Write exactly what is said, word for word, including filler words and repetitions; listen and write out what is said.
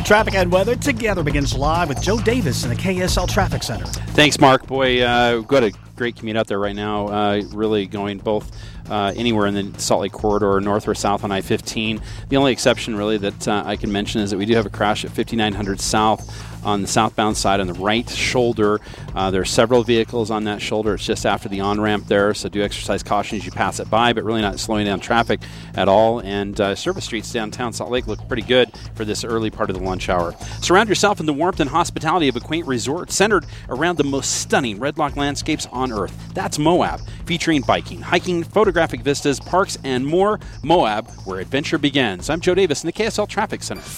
Traffic and weather together begins live with Joe Davis in the K S L Traffic Center. Thanks, Mark. Boy, uh, we've got a great commute out there right now, uh, really going both uh, anywhere in the Salt Lake corridor, north or south on I fifteen. The only exception, really, that uh, I can mention is that we do have a crash at fifty-nine hundred South on the southbound side on the right shoulder. Uh, there are several vehicles on that shoulder. It's just after the on-ramp there, so do exercise caution as you pass it by, but really not slowing down traffic at all. And uh, service streets downtown Salt Lake look pretty good for this early part of the lunch hour. Surround yourself in the warmth and hospitality of a quaint resort centered around the most stunning red lock landscapes on earth. That's Moab, featuring biking, hiking, photographic vistas, parks, and more. Moab, where adventure begins. I'm Joe Davis in the K S L Traffic Center.